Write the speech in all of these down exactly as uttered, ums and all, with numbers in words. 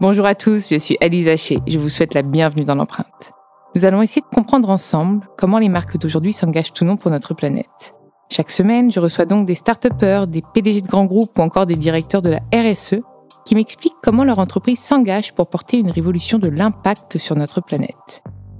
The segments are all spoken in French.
Bonjour à tous, je suis Alizé Haché. Je vous souhaite la bienvenue dans l'empreinte. Nous allons essayer de comprendre ensemble comment les marques d'aujourd'hui s'engagent ou non pour notre planète. Chaque semaine, je reçois donc des start-upers, des P D G de grands groupes ou encore des directeurs de la R S E qui m'expliquent comment leur entreprise s'engage pour porter une révolution de l'impact sur notre planète.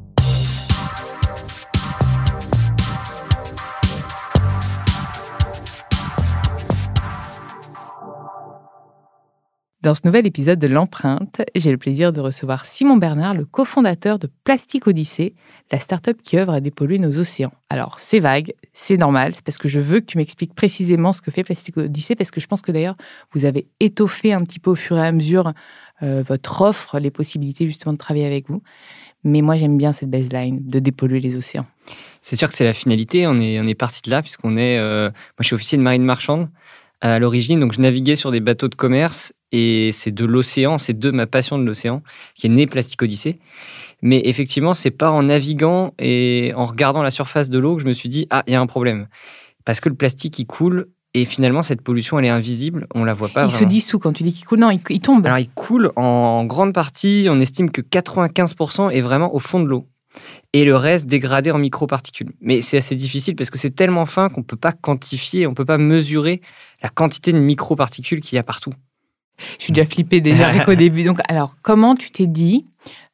Dans ce nouvel épisode de l'empreinte, j'ai le plaisir de recevoir Simon Bernard, le cofondateur de Plastic Odyssey, la start-up qui œuvre à dépolluer nos océans. Alors, c'est vague, c'est normal, c'est parce que je veux que tu m'expliques précisément ce que fait Plastic Odyssey, parce que je pense que d'ailleurs, vous avez étoffé un petit peu au fur et à mesure euh, votre offre, les possibilités justement de travailler avec vous. Mais moi, j'aime bien cette baseline de dépolluer les océans. C'est sûr que c'est la finalité, on est, on est parti de là, puisqu'on est... Euh, moi, je suis officier de marine marchande à l'origine, donc je naviguais sur des bateaux de commerce. Et c'est de l'océan, c'est de ma passion de l'océan, qui est née Plastic Odyssey. Mais effectivement, c'est pas en naviguant et en regardant la surface de l'eau que je me suis dit « Ah, il y a un problème ». Parce que le plastique, il coule, et finalement, cette pollution, elle est invisible, on la voit pas il vraiment. Il se dissout quand tu dis qu'il coule. Non, il, il tombe. Alors, il coule en grande partie, on estime que quatre-vingt-quinze pour cent est vraiment au fond de l'eau. Et le reste dégradé en microparticules. Mais c'est assez difficile parce que c'est tellement fin qu'on ne peut pas quantifier, on ne peut pas mesurer la quantité de microparticules qu'il y a partout. Je suis déjà flippée déjà avec au début. Donc, alors, comment tu t'es dit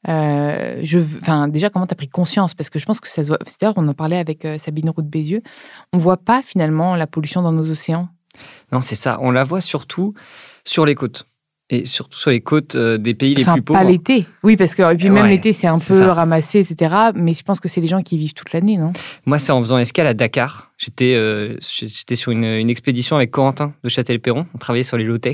euh, je, enfin, déjà, comment tu as pris conscience? Parce que je pense que ça se voit. C'est-à-dire, on en parlait avec euh, Sabine Roux-Bézieux. On ne voit pas finalement la pollution dans nos océans. Non, c'est ça. On la voit surtout sur les côtes. Et surtout sur les côtes euh, des pays enfin, les plus pauvres. Pas l'été. Oui, parce que et puis même ouais, l'été, c'est un c'est peu ça. ramassé, et cetera. Mais je pense que c'est les gens qui vivent toute l'année, non? Moi, c'est en faisant escale à Dakar. J'étais, euh, j'étais sur une, une expédition avec Corentin de Châtel-Perron. On travaillait sur les low-tech.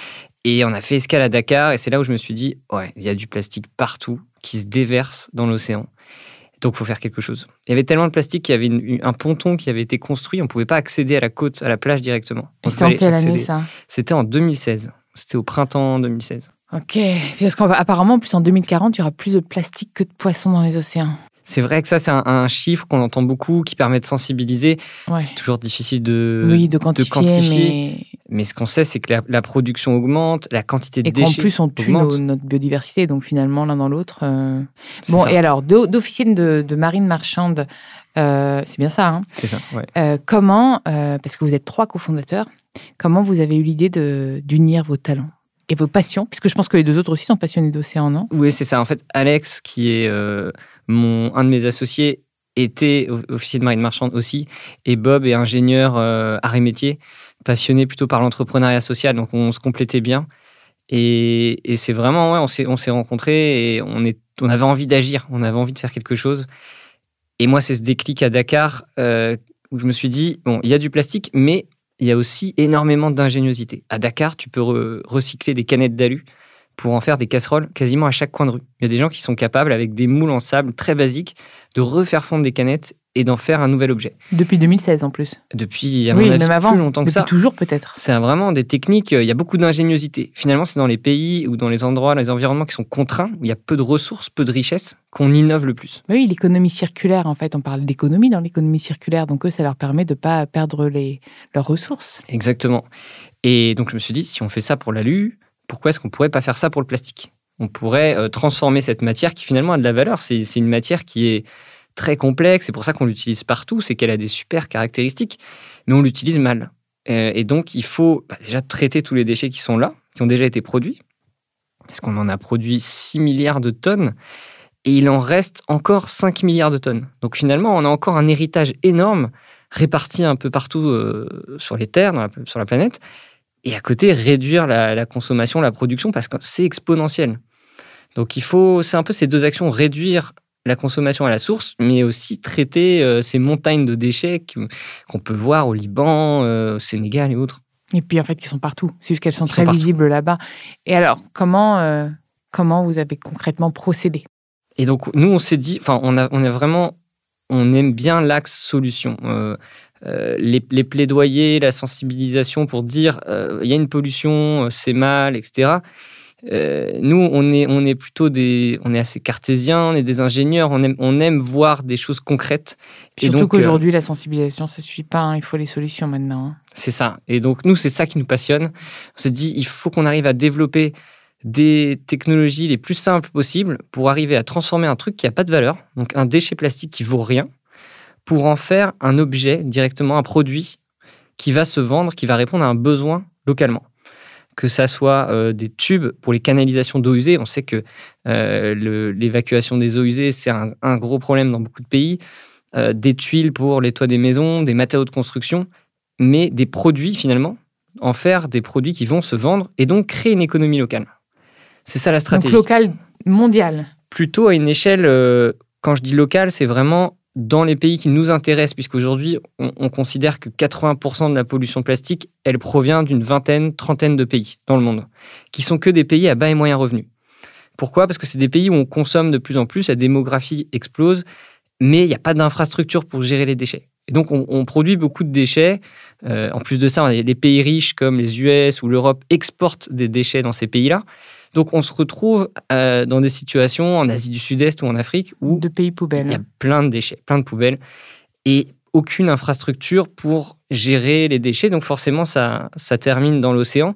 Et on a fait escale à Dakar, et c'est là où je me suis dit, ouais, il y a du plastique partout qui se déverse dans l'océan. Donc, il faut faire quelque chose. Il y avait tellement de plastique qu'il y avait une, un ponton qui avait été construit, on ne pouvait pas accéder à la côte, à la plage directement. Et c'était en quelle accéder. année, ça? C'était en deux mille seize. C'était au printemps deux mille seize. Ok, parce qu'apparemment, en plus en deux mille quarante, il y aura plus de plastique que de poissons dans les océans. C'est vrai que ça, c'est un, un chiffre qu'on entend beaucoup, qui permet de sensibiliser. Ouais. C'est toujours difficile de, oui, de quantifier. De quantifier. Mais... mais ce qu'on sait, c'est que la, la production augmente, la quantité de et déchets Et qu'en plus, on tue nos, notre biodiversité. Donc finalement, l'un dans l'autre... Euh... Bon, ça. Et alors, d'officienne de, de marine marchande, euh, c'est bien ça, hein? C'est ça, ouais. Euh, comment, euh, parce que vous êtes trois cofondateurs, comment vous avez eu l'idée de, d'unir vos talents et vos passions? Puisque je pense que les deux autres aussi sont passionnés d'océan, non? Oui, c'est ça. En fait, Alex, qui est... Euh... Mon, un de mes associés était officier de marine marchande aussi, et Bob est ingénieur euh, arts et métiers, passionné plutôt par l'entrepreneuriat social, donc on se complétait bien. Et, et c'est vraiment, ouais, on s'est, on s'est rencontrés et on, est, on avait envie d'agir, on avait envie de faire quelque chose. Et moi, c'est ce déclic à Dakar euh, où je me suis dit, bon, il y a du plastique, mais il y a aussi énormément d'ingéniosité. À Dakar, tu peux re- recycler des canettes d'alu pour en faire des casseroles quasiment à chaque coin de rue. Il y a des gens qui sont capables, avec des moules en sable très basiques, de refaire fondre des canettes et d'en faire un nouvel objet. Depuis deux mille seize en plus. Depuis, à oui, mon avis, même avant. plus longtemps que Depuis ça. Depuis toujours peut-être. C'est vraiment des techniques, il y a beaucoup d'ingéniosité. Finalement, c'est dans les pays ou dans les endroits, les environnements qui sont contraints, où il y a peu de ressources, peu de richesses, qu'on innove le plus. Oui, l'économie circulaire, en fait, on parle d'économie dans l'économie circulaire, donc eux, ça leur permet de ne pas perdre les, leurs ressources. Exactement. Et donc, je me suis dit, si on fait ça pour l'alu, pourquoi est-ce qu'on ne pourrait pas faire ça pour le plastique ? On pourrait euh, transformer cette matière qui finalement a de la valeur. C'est, c'est une matière qui est très complexe, c'est pour ça qu'on l'utilise partout, c'est qu'elle a des super caractéristiques, mais on l'utilise mal. Euh, et donc, il faut bah, déjà traiter tous les déchets qui sont là, qui ont déjà été produits, parce qu'on en a produit six milliards de tonnes, et il en reste encore cinq milliards de tonnes. Donc finalement, on a encore un héritage énorme, réparti un peu partout euh, sur les terres, dans la, sur la planète, et à côté, réduire la, la consommation, la production, parce que c'est exponentiel. Donc, il faut, c'est un peu ces deux actions, réduire la consommation à la source, mais aussi traiter euh, ces montagnes de déchets qu'on peut voir au Liban, euh, au Sénégal et autres. Et puis, en fait, qui sont partout. C'est juste qu'elles sont Ils très sont visibles là-bas. Et alors, comment, euh, comment vous avez concrètement procédé? Et donc, nous, on s'est dit, enfin, on a, on a vraiment, on aime bien l'axe solution. Euh, Euh, les, les plaidoyers, la sensibilisation pour dire euh, il y a une pollution, c'est mal, et cetera. Euh, nous, on est, on est plutôt des, on est assez cartésiens, on est des ingénieurs, on aime, on aime voir des choses concrètes. Et surtout donc, qu'aujourd'hui, euh, la sensibilisation, ça suffit pas. Hein, il faut les solutions maintenant. Hein. C'est ça. Et donc nous, c'est ça qui nous passionne. On s'est dit, il faut qu'on arrive à développer des technologies les plus simples possibles pour arriver à transformer un truc qui n'a pas de valeur, donc un déchet plastique qui vaut rien, pour en faire un objet, directement un produit qui va se vendre, qui va répondre à un besoin localement. Que ça soit euh, des tubes pour les canalisations d'eau usée. On sait que euh, le, l'évacuation des eaux usées, c'est un, un gros problème dans beaucoup de pays. Euh, des tuiles pour les toits des maisons, des matériaux de construction, mais des produits finalement, en faire des produits qui vont se vendre et donc créer une économie locale. C'est ça la stratégie. Donc locale, mondiale. Plutôt à une échelle, euh, quand je dis locale, c'est vraiment dans les pays qui nous intéressent, puisqu'aujourd'hui, on, on considère que quatre-vingts pour cent de la pollution plastique, elle provient d'une vingtaine, trentaine de pays dans le monde, qui sont que des pays à bas et moyens revenus. Pourquoi ? Parce que c'est des pays où on consomme de plus en plus, la démographie explose, mais il n'y a pas d'infrastructure pour gérer les déchets. Et donc, on, on produit beaucoup de déchets. Euh, en plus de ça, les, les pays riches comme les U S ou l'Europe exportent des déchets dans ces pays-là. Donc, on se retrouve euh, dans des situations en Asie du Sud-Est ou en Afrique où de pays poubelles. Il y a plein de déchets, plein de poubelles et aucune infrastructure pour gérer les déchets. Donc, forcément, ça, ça termine dans l'océan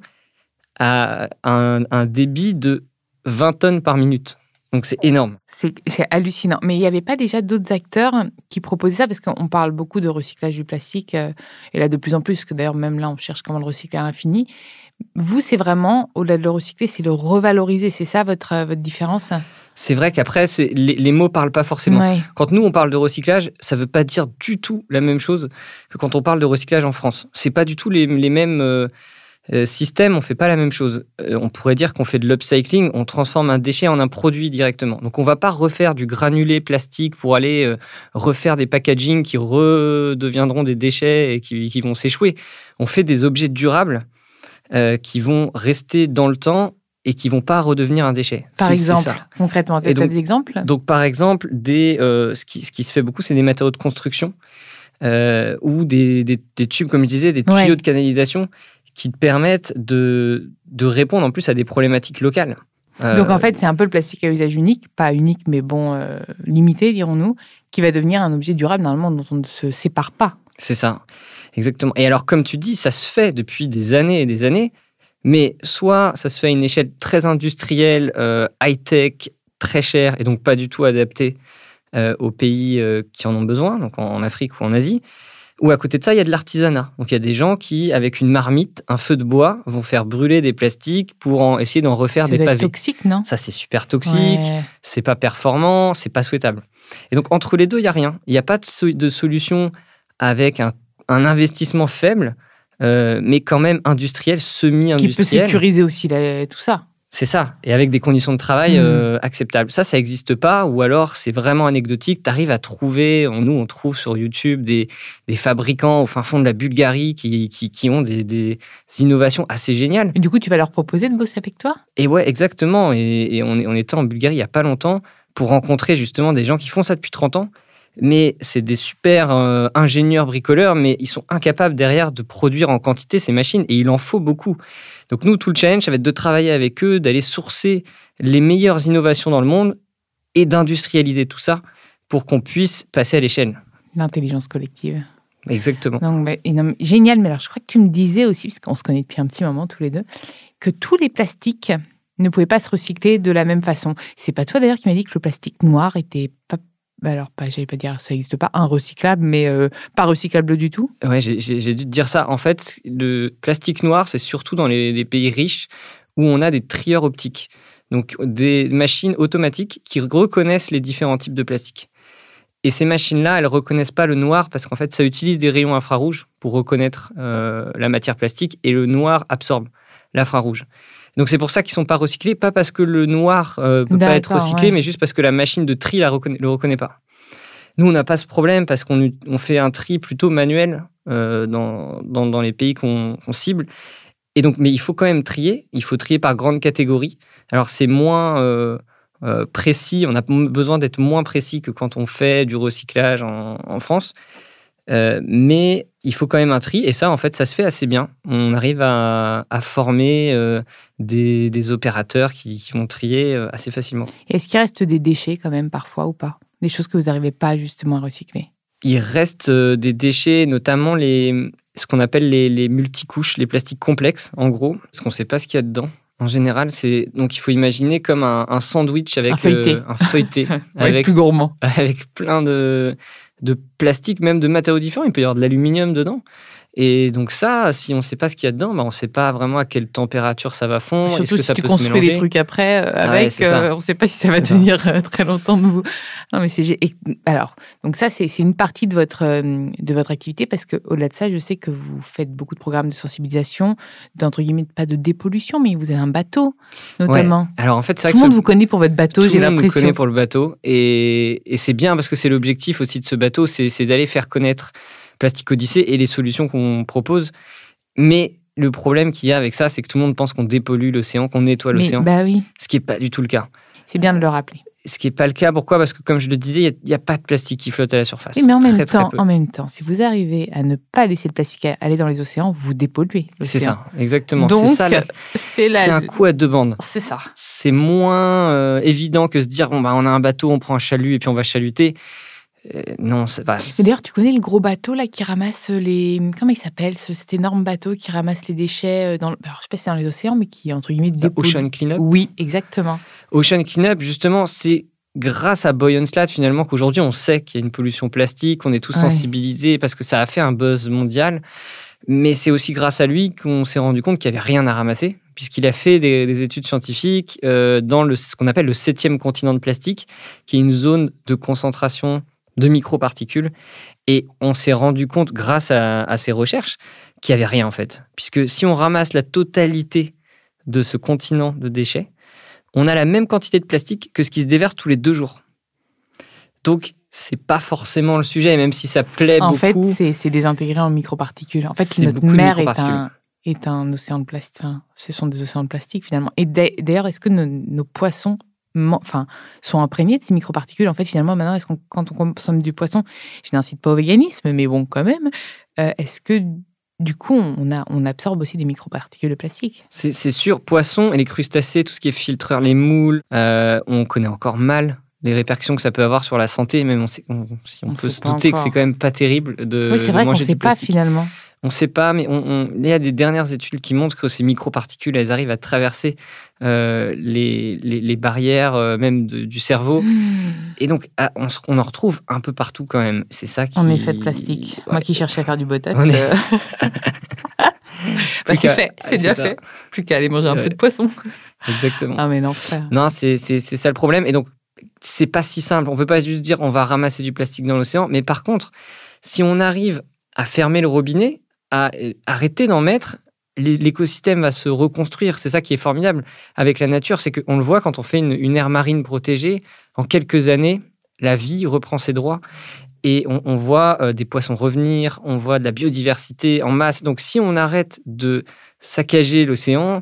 à un, un débit de vingt tonnes par minute. Donc, c'est énorme. C'est, c'est hallucinant. Mais il n'y avait pas déjà d'autres acteurs qui proposaient ça ? Parce qu'on parle beaucoup de recyclage du plastique, euh, et là, de plus en plus, que d'ailleurs, même là, on cherche comment le recycler à l'infini. Vous, c'est vraiment, au-delà de le recycler, c'est le revaloriser. C'est ça votre, votre différence ? C'est vrai qu'après, c'est, les, les mots ne parlent pas forcément. Ouais. Quand nous, on parle de recyclage, ça ne veut pas dire du tout la même chose que quand on parle de recyclage en France. Ce n'est pas du tout les, les mêmes euh, systèmes, on ne fait pas la même chose. Euh, on pourrait dire qu'on fait de l'upcycling, on transforme un déchet en un produit directement. Donc, on ne va pas refaire du granulé plastique pour aller euh, refaire des packagings qui redeviendront des déchets et qui, qui vont s'échouer. On fait des objets durables Euh, qui vont rester dans le temps et qui ne vont pas redevenir un déchet. Par c'est, exemple, c'est ça. concrètement, tu as des exemples ? Donc, par exemple, des, euh, ce, qui, ce qui se fait beaucoup, c'est des matériaux de construction euh, ou des, des, des tubes, comme je disais, des tuyaux ouais. de canalisation qui te permettent de, de répondre en plus à des problématiques locales. Euh, Donc, en fait, c'est un peu le plastique à usage unique, pas unique, mais bon, euh, limité, dirons-nous, qui va devenir un objet durable normalement dont on ne se sépare pas. C'est ça. Exactement. Et alors, comme tu dis, ça se fait depuis des années et des années, mais soit ça se fait à une échelle très industrielle, euh, high-tech, très chère, et donc pas du tout adaptée euh, aux pays euh, qui en ont besoin, donc en, en Afrique ou en Asie, ou à côté de ça, il y a de l'artisanat. Donc, il y a des gens qui, avec une marmite, un feu de bois, vont faire brûler des plastiques pour en, essayer d'en refaire ça des pavés. C'est toxique, non ? Ça, c'est super toxique, ouais. C'est pas performant, c'est pas souhaitable. Et donc, entre les deux, il n'y a rien. Il n'y a pas de, so- de solution avec un un investissement faible, euh, mais quand même industriel, semi-industriel. Qui peut sécuriser aussi la, tout ça. C'est ça, et avec des conditions de travail mmh. euh, acceptables. Ça, ça n'existe pas, ou alors c'est vraiment anecdotique. Tu arrives à trouver, nous on trouve sur YouTube des, des fabricants au fin fond de la Bulgarie qui, qui, qui ont des, des innovations assez géniales. Et du coup, tu vas leur proposer de bosser avec toi ? Et ouais, exactement. Et, et on, on était en Bulgarie il n'y a pas longtemps pour rencontrer justement des gens qui font ça depuis trente ans. Mais c'est des super euh, ingénieurs bricoleurs, mais ils sont incapables derrière de produire en quantité ces machines, et il en faut beaucoup. Donc nous, tout le challenge, ça va être de travailler avec eux, d'aller sourcer les meilleures innovations dans le monde et d'industrialiser tout ça pour qu'on puisse passer à l'échelle. L'intelligence collective. Exactement. Donc, bah, non, génial, mais alors je crois que tu me disais aussi, parce qu'on se connaît depuis un petit moment tous les deux, que tous les plastiques ne pouvaient pas se recycler de la même façon. C'est pas toi d'ailleurs qui m'as dit que le plastique noir était pas... Bah alors, pas, j'allais pas dire, ça n'existe pas, recyclable, mais euh, pas recyclable du tout. Ouais, j'ai, j'ai, j'ai dû te dire ça. En fait, le plastique noir, c'est surtout dans les, les pays riches où on a des trieurs optiques. Donc, des machines automatiques qui reconnaissent les différents types de plastique. Et ces machines-là, elles ne reconnaissent pas le noir parce qu'en fait, ça utilise des rayons infrarouges pour reconnaître euh, la matière plastique, et le noir absorbe l'infrarouge. Donc, c'est pour ça qu'ils ne sont pas recyclés, pas parce que le noir ne euh, peut D'accord, pas être recyclé, ouais. mais juste parce que la machine de tri ne reconnaît, le reconnaît pas. Nous, on n'a pas ce problème parce qu'on on fait un tri plutôt manuel euh, dans, dans, dans les pays qu'on, qu'on cible. Et donc, mais il faut quand même trier. Il faut trier par grande catégorie. Alors, c'est moins euh, euh, précis. On a besoin d'être moins précis que quand on fait du recyclage en, en France. Euh, mais il faut quand même un tri, et ça, en fait, ça se fait assez bien. On arrive à, à former euh, des, des opérateurs qui, qui vont trier euh, assez facilement. Et est-ce qu'il reste des déchets quand même parfois ou pas ? Des choses que vous n'arrivez pas justement à recycler ? Il reste euh, des déchets, notamment les, ce qu'on appelle les, les multicouches, les plastiques complexes, en gros, parce qu'on ne sait pas ce qu'il y a dedans. En général, c'est donc il faut imaginer comme un, un sandwich avec un feuilleté, euh, un feuilleté ouais, avec plus gourmand, avec plein de de plastique, même de matériaux différents. Il peut y avoir de l'aluminium dedans. Et donc ça, si on ne sait pas ce qu'il y a dedans, bah on ne sait pas vraiment à quelle température ça va fondre. Surtout Est-ce que si ça tu peut construis se mélanger des trucs après euh, avec, ouais, euh, on ne sait pas si ça va tenir euh, très longtemps debout. Non, mais c'est et, alors donc ça c'est, c'est une partie de votre euh, de votre activité parce que au-delà de ça, je sais que vous faites beaucoup de programmes de sensibilisation, d'entre guillemets pas de dépollution, mais vous avez un bateau notamment. Ouais. Alors en fait, c'est vrai tout le monde ce... vous connaît pour votre bateau, tout j'ai le monde l'impression. Tout le monde vous connaît pour le bateau et, et c'est bien parce que c'est l'objectif aussi de ce bateau, c'est, c'est d'aller faire connaître Plastic Odyssée et les solutions qu'on propose. Mais le problème qu'il y a avec ça, c'est que tout le monde pense qu'on dépollue l'océan, qu'on nettoie Mais, l'océan. Bah oui. Ce qui n'est pas du tout le cas. C'est bien de le rappeler. Ce qui n'est pas le cas. Pourquoi ? Parce que, comme je le disais, il n'y a, a pas de plastique qui flotte à la surface. Oui, mais en même, très, temps, très en même temps, si vous arrivez à ne pas laisser le plastique aller dans les océans, vous dépolluez l'océan. C'est ça, exactement. Donc, c'est, ça, la... c'est, la... c'est un coup à deux bandes. C'est ça. C'est moins euh, évident que se dire, bon, bah, on a un bateau, on prend un chalut et puis on va chaluter. Euh, non, c'est pas. Mais d'ailleurs, tu connais le gros bateau là qui ramasse les. Comment il s'appelle ce, cet énorme bateau qui ramasse les déchets dans. Le... Alors, je sais pas si c'est dans les océans, mais qui entre guillemets dépollue. Ocean Cleanup. Oui, exactement. Ocean Cleanup, justement, c'est grâce à Boy on Slat finalement qu'aujourd'hui on sait qu'il y a une pollution plastique, on est tous ouais. sensibilisés parce que ça a fait un buzz mondial. Mais c'est aussi grâce à lui qu'on s'est rendu compte qu'il n'y avait rien à ramasser, puisqu'il a fait des, des études scientifiques euh, dans le, ce qu'on appelle le septième continent de plastique, qui est une zone de concentration de microparticules. Et on s'est rendu compte, grâce à, à ces recherches, qu'il n'y avait rien en fait. Puisque si on ramasse la totalité de ce continent de déchets, on a la même quantité de plastique que ce qui se déverse tous les deux jours. Donc, c'est pas forcément le sujet, même si ça plaît en beaucoup. En fait, c'est, c'est désintégré en microparticules. En fait, c'est notre mer est un, est un océan de plastique. Enfin, ce sont des océans de plastique, finalement. Et d'ailleurs, est-ce que nos, nos poissons enfin, sont imprégnés de ces microparticules ? En fait, finalement, maintenant, est-ce qu'on, quand on consomme du poisson, je n'incite pas au véganisme, mais bon, quand même, euh, est-ce que... Du coup, on, a, on absorbe aussi des microparticules de plastique. C'est, c'est sûr, poissons et les crustacés, tout ce qui est filtreur, les moules, euh, on connaît encore mal les répercussions que ça peut avoir sur la santé. Même on sait, on, si on, on peut se douter encore. Que c'est quand même pas terrible de, oui, c'est de vrai manger qu'on sait du pas plastique. finalement. On ne sait pas, mais on, on, il y a des dernières études qui montrent que ces microparticules, elles arrivent à traverser euh, les, les, les barrières euh, même de, du cerveau. Mmh. Et donc, ah, on, on en retrouve un peu partout quand même. C'est ça qui... On est fait de plastique. Ouais. Moi qui cherchais à faire du botox... Est... Euh... bah, c'est fait, c'est, c'est déjà ça. fait. Plus qu'à aller manger un ouais. peu de poisson. Exactement. Ah mais l'enfer. Non, c'est, c'est, c'est ça le problème. Et donc, c'est pas si simple. On peut pas juste dire on va ramasser du plastique dans l'océan. Mais par contre, si on arrive à fermer le robinet, à arrêter d'en mettre, l'écosystème va se reconstruire. C'est ça qui est formidable avec la nature, c'est qu'on le voit quand on fait une, une aire marine protégée, en quelques années, la vie reprend ses droits et on, on voit euh, des poissons revenir, on voit de la biodiversité en masse. Donc si on arrête de saccager l'océan,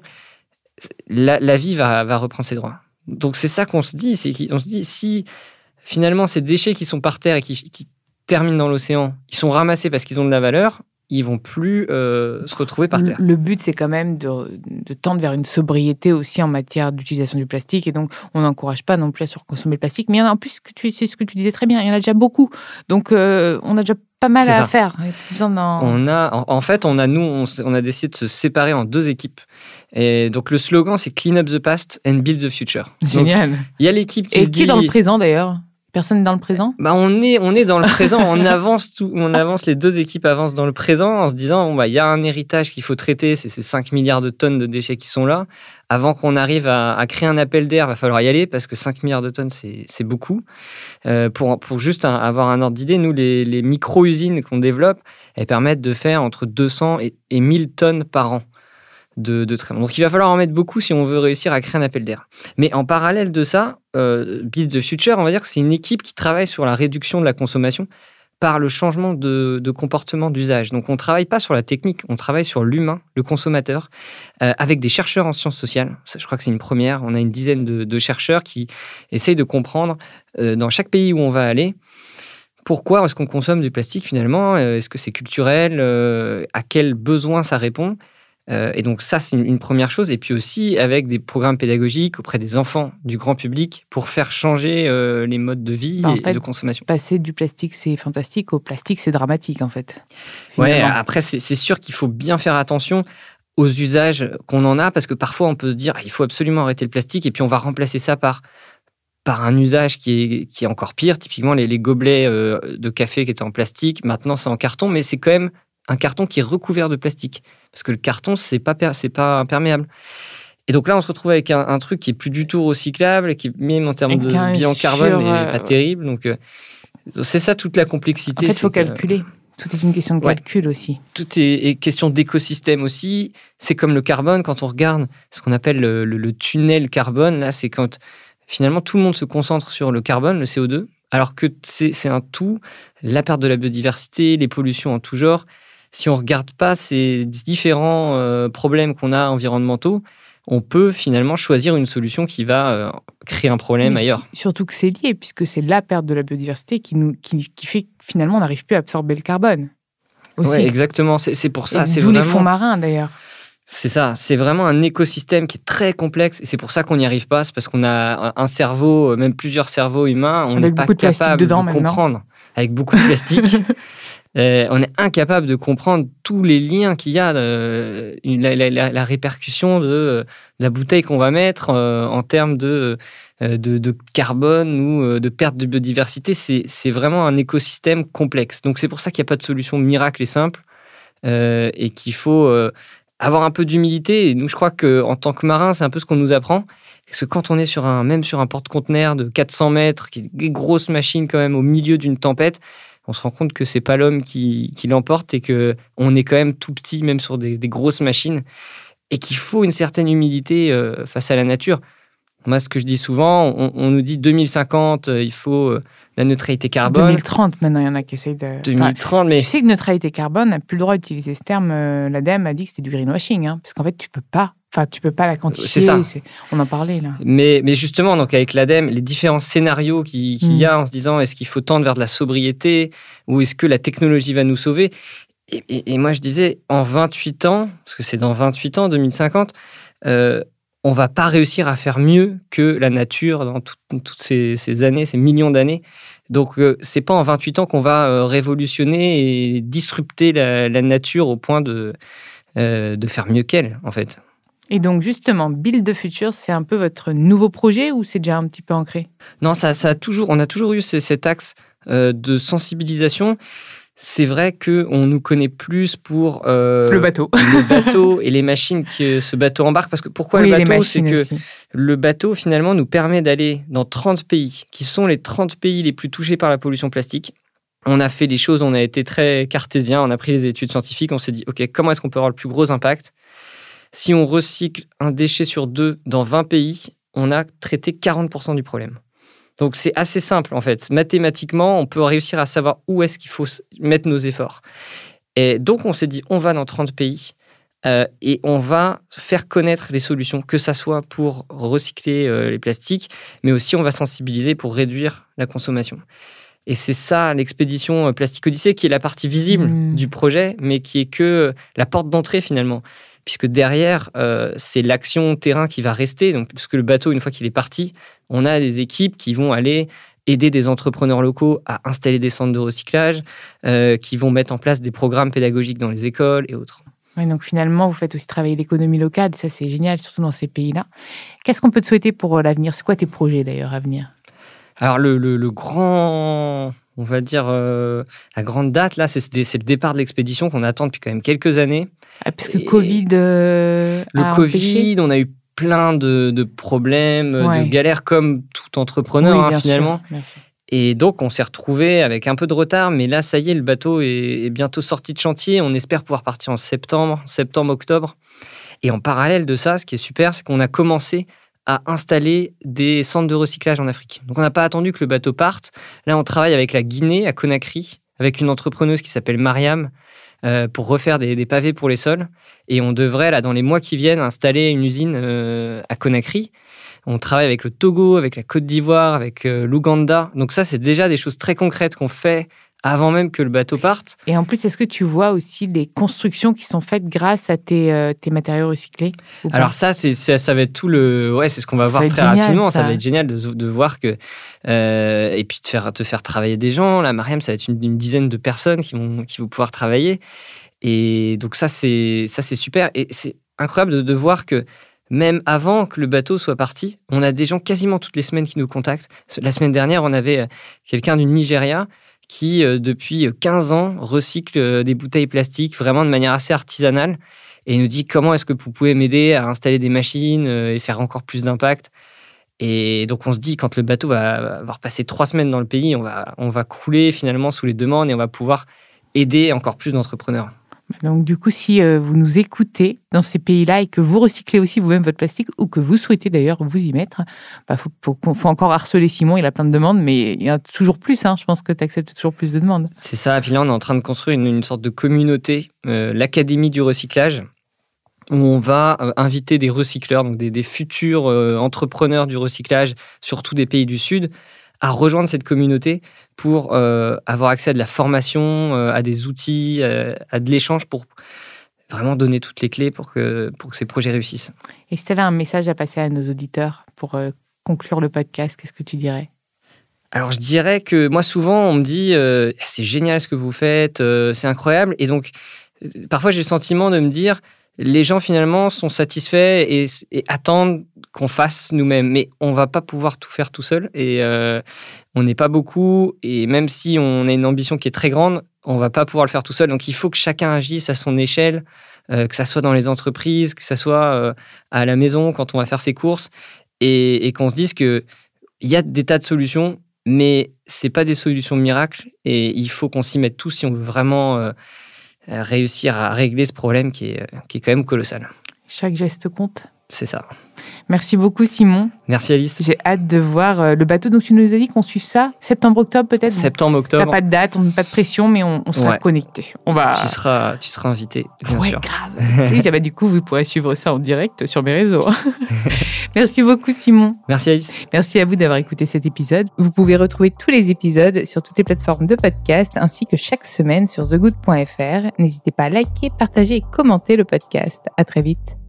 la, la vie va, va reprendre ses droits. Donc c'est ça qu'on se dit, c'est qu'on se dit si finalement ces déchets qui sont par terre et qui, qui terminent dans l'océan, ils sont ramassés parce qu'ils ont de la valeur, ils vont plus euh, se retrouver par terre. Le but, c'est quand même de, de tendre vers une sobriété aussi en matière d'utilisation du plastique. Et donc, on n'encourage pas non plus à surconsommer le plastique. Mais il y en a en plus, que tu, c'est ce que tu disais très bien, il y en a déjà beaucoup. Donc, euh, on a déjà pas mal c'est à ça. faire. Il y a besoin d'en... On a, en, en fait, on a, nous, on, on a décidé de se séparer en deux équipes. Et donc, le slogan, c'est « Clean up the past and build the future ». Génial. Il y a l'équipe qui Et se qui dit... dans le présent, d'ailleurs ? Personne dans le présent ? Bah on est on est dans le présent, on avance tout, on avance les deux équipes avancent dans le présent en se disant bon bah il y a un héritage qu'il faut traiter, c'est ces cinq milliards de tonnes de déchets qui sont là. Avant qu'on arrive à, à créer un appel d'air, il va falloir y aller parce que cinq milliards de tonnes c'est c'est beaucoup. Euh, pour pour juste un, avoir un ordre d'idée, nous les les micro-usines qu'on développe, elles permettent de faire entre deux cents et, et mille tonnes par an. De, de traitement. Donc, il va falloir en mettre beaucoup si on veut réussir à créer un appel d'air. Mais en parallèle de ça, euh, Build the Future, on va dire que c'est une équipe qui travaille sur la réduction de la consommation par le changement de, de comportement d'usage. Donc, on ne travaille pas sur la technique, on travaille sur l'humain, le consommateur, euh, avec des chercheurs en sciences sociales. Ça, je crois que c'est une première. On a une dizaine de, de chercheurs qui essayent de comprendre, euh, dans chaque pays où on va aller, pourquoi est-ce qu'on consomme du plastique finalement ? Est-ce que c'est culturel ? euh, À quels besoins ça répond ? Euh, et donc ça, c'est une première chose. Et puis aussi avec des programmes pédagogiques auprès des enfants, du grand public, pour faire changer euh, les modes de vie bah, et fait, de consommation. Passer du plastique, c'est fantastique. Au plastique, c'est dramatique, en fait. Finalement. Ouais, après, c'est, c'est sûr qu'il faut bien faire attention aux usages qu'on en a, parce que parfois on peut se dire il faut absolument arrêter le plastique et puis on va remplacer ça par, par un usage qui est, qui est encore pire. Typiquement, les, les gobelets euh, de café qui étaient en plastique, maintenant c'est en carton, mais c'est quand même un carton qui est recouvert de plastique. Parce que le carton, c'est pas, c'est pas imperméable. Et donc là, on se retrouve avec un, un truc qui est plus du tout recyclable, qui même en termes de bilan carbone n'est pas terrible. Donc euh, c'est ça toute la complexité. En fait, il faut calculer. Tout est une question de calcul ouais. aussi. Tout est, est question d'écosystème aussi. C'est comme le carbone, quand on regarde ce qu'on appelle le, le, le tunnel carbone, là, c'est quand finalement tout le monde se concentre sur le carbone, le C O deux, alors que c'est, c'est un tout, la perte de la biodiversité, les pollutions en tout genre. Si on ne regarde pas ces différents euh, problèmes qu'on a environnementaux, on peut finalement choisir une solution qui va euh, créer un problème Mais ailleurs. Si, surtout que c'est lié, puisque c'est la perte de la biodiversité qui, nous, qui, qui fait que finalement on n'arrive plus à absorber le carbone. Oui, exactement. C'est, c'est pour ça. Et c'est d'où vraiment... les fonds marins d'ailleurs. C'est ça. C'est vraiment un écosystème qui est très complexe. Et c'est pour ça qu'on n'y arrive pas. C'est parce qu'on a un cerveau, même plusieurs cerveaux humains, on n'est pas capable de, de comprendre. Avec beaucoup de plastique. Euh, on est incapable de comprendre tous les liens qu'il y a, euh, la, la, la, la répercussion de, euh, la bouteille qu'on va mettre euh, en termes de, euh, de, de carbone ou euh, de perte de biodiversité. C'est, c'est vraiment un écosystème complexe. Donc c'est pour ça qu'il n'y a pas de solution miracle et simple euh, et qu'il faut euh, avoir un peu d'humilité. Et nous, je crois qu'en tant que marin, c'est un peu ce qu'on nous apprend. Parce que quand on est sur un, même sur un porte-conteneur de quatre cents mètres, qui est une grosse machine quand même au milieu d'une tempête, on se rend compte que c'est pas l'homme qui, qui l'emporte et qu'on est quand même tout petit, même sur des, des grosses machines, et qu'il faut une certaine humilité euh, face à la nature. Moi, ce que je dis souvent, on, on nous dit deux mille cinquante, euh, il faut euh, la neutralité carbone. deux mille trente, maintenant, il y en a qui essayent de... deux mille trente, mais... Tu sais que neutralité carbone n'a plus le droit d'utiliser ce terme. Euh, L'A D E M a dit que c'était du greenwashing, hein, parce qu'en fait, tu peux pas. Enfin, tu peux pas la quantifier. C'est ça. C'est... On en parlait, là. Mais, mais justement, donc avec l'A D E M, les différents scénarios qu'il, qu'il mm. y a en se disant est-ce qu'il faut tendre vers de la sobriété ou est-ce que la technologie va nous sauver ? et, et, et moi, je disais, en vingt-huit ans, parce que c'est dans vingt-huit ans, deux mille cinquante, euh, on va pas réussir à faire mieux que la nature dans tout, toutes ces, ces années, ces millions d'années. Donc, euh, c'est pas en vingt-huit ans qu'on va euh, révolutionner et disrupter la, la nature au point de, euh, de faire mieux qu'elle, en fait. Et donc, justement, Build the Future, c'est un peu votre nouveau projet ou c'est déjà un petit peu ancré ? Non, ça, ça a toujours, on a toujours eu c- cet axe euh, de sensibilisation. C'est vrai qu'on nous connaît plus pour euh, le bateau. le bateau et les machines que ce bateau embarque. Parce que pourquoi oui, le bateau ? C'est que aussi. Le bateau, finalement, nous permet d'aller dans trente pays, qui sont les trente pays les plus touchés par la pollution plastique. On a fait les choses, on a été très cartésien, on a pris les études scientifiques, on s'est dit, OK, comment est-ce qu'on peut avoir le plus gros impact ? Si on recycle un déchet sur deux dans vingt pays, on a traité quarante pour cent du problème. Donc, c'est assez simple, en fait. Mathématiquement, on peut réussir à savoir où est-ce qu'il faut mettre nos efforts. Et donc, on s'est dit, on va dans trente pays euh, et on va faire connaître les solutions, que ça soit pour recycler euh, les plastiques, mais aussi on va sensibiliser pour réduire la consommation. Et c'est ça, l'expédition Plastic Odyssey, qui est la partie visible mmh. du projet, mais qui est que la porte d'entrée, finalement. Puisque derrière, euh, c'est l'action terrain qui va rester. Donc, puisque le bateau, une fois qu'il est parti, on a des équipes qui vont aller aider des entrepreneurs locaux à installer des centres de recyclage, euh, qui vont mettre en place des programmes pédagogiques dans les écoles et autres. Oui, donc finalement, vous faites aussi travailler l'économie locale. Ça, c'est génial, surtout dans ces pays-là. Qu'est-ce qu'on peut te souhaiter pour l'avenir ? C'est quoi tes projets, d'ailleurs, à venir ? Alors, le, le, le grand... On va dire, euh, la grande date, là, c'est, c'est le départ de l'expédition qu'on attend depuis quand même quelques années. Ah, parce que et Covid euh, Le a Covid, empêché. On a eu plein de, de problèmes, ouais. de galères, comme tout entrepreneur, oui, hein, bien finalement. Sûr, bien sûr. Et donc, on s'est retrouvés avec un peu de retard, mais là, ça y est, le bateau est, est bientôt sorti de chantier. On espère pouvoir partir en septembre, septembre-octobre. Et en parallèle de ça, ce qui est super, c'est qu'on a commencé à installer des centres de recyclage en Afrique. Donc, on n'a pas attendu que le bateau parte. Là, on travaille avec la Guinée, à Conakry, avec une entrepreneuse qui s'appelle Mariam, euh, pour refaire des, des pavés pour les sols. Et on devrait, là, dans les mois qui viennent, installer une usine euh, à Conakry. On travaille avec le Togo, avec la Côte d'Ivoire, avec euh, l'Ouganda. Donc ça, c'est déjà des choses très concrètes qu'on fait avant même que le bateau parte. Et en plus, est-ce que tu vois aussi les constructions qui sont faites grâce à tes, euh, tes matériaux recyclés ? Alors ça, c'est, ça, ça va être tout le... Ouais, c'est ce qu'on va ça voir très génial, rapidement. Ça. Ça. ça va être génial de, de voir que... Euh, et puis de faire, de faire travailler des gens. Là, Mariam, ça va être une, une dizaine de personnes qui vont, qui vont pouvoir travailler. Et donc ça, c'est, ça, c'est super. Et c'est incroyable de, de voir que même avant que le bateau soit parti, on a des gens quasiment toutes les semaines qui nous contactent. La semaine dernière, on avait quelqu'un du Nigeria qui, depuis quinze ans, recycle des bouteilles plastiques vraiment de manière assez artisanale et nous dit comment est-ce que vous pouvez m'aider à installer des machines et faire encore plus d'impact. Et donc, on se dit, quand le bateau va avoir passé trois semaines dans le pays, on va, on va crouler finalement sous les demandes et on va pouvoir aider encore plus d'entrepreneurs. Donc, du coup, si euh, vous nous écoutez dans ces pays-là et que vous recyclez aussi vous-même votre plastique ou que vous souhaitez d'ailleurs vous y mettre, bah, faut, faut, faut encore harceler Simon, il a plein de demandes, mais il y a toujours plus. Hein, je pense que tu acceptes toujours plus de demandes. C'est ça. Et puis là, on est en train de construire une, une sorte de communauté, euh, l'Académie du recyclage, où on va euh, inviter des recycleurs, donc des, des futurs euh, entrepreneurs du recyclage, surtout des pays du Sud, à rejoindre cette communauté pour euh, avoir accès à de la formation, euh, à des outils, euh, à de l'échange pour vraiment donner toutes les clés pour que, pour que ces projets réussissent. Et si tu avais un message à passer à nos auditeurs pour euh, conclure le podcast, qu'est-ce que tu dirais ? Alors, je dirais que moi, souvent, on me dit euh, « c'est génial ce que vous faites, euh, c'est incroyable ». Et donc, euh, parfois, j'ai le sentiment de me dire les gens, finalement, sont satisfaits et, et attendent qu'on fasse nous-mêmes. Mais on ne va pas pouvoir tout faire tout seul. Et euh, on n'est pas beaucoup. Et même si on a une ambition qui est très grande, on ne va pas pouvoir le faire tout seul. Donc, il faut que chacun agisse à son échelle, euh, que ça soit dans les entreprises, que ça soit euh, à la maison quand on va faire ses courses. Et, et qu'on se dise qu'il y a des tas de solutions, mais ce n'est pas des solutions miracles. Et il faut qu'on s'y mette tous si on veut vraiment... Euh, réussir à régler ce problème qui est, qui est quand même colossal. Chaque geste compte. C'est ça. Merci beaucoup, Simon. Merci, Alice. J'ai hâte de voir le bateau. Donc, tu nous as dit qu'on suive ça septembre-octobre, peut-être. Septembre-octobre. T'as pas de date, on n'a pas de pression, mais on, on sera ouais. connectés. On va... Tu seras, tu seras invité, bien ouais, sûr. grave. Et bah, du coup, vous pourrez suivre ça en direct sur mes réseaux. Merci beaucoup, Simon. Merci, Alice. Merci à vous d'avoir écouté cet épisode. Vous pouvez retrouver tous les épisodes sur toutes les plateformes de podcast, ainsi que chaque semaine sur the good point f r. N'hésitez pas à liker, partager et commenter le podcast. À très vite.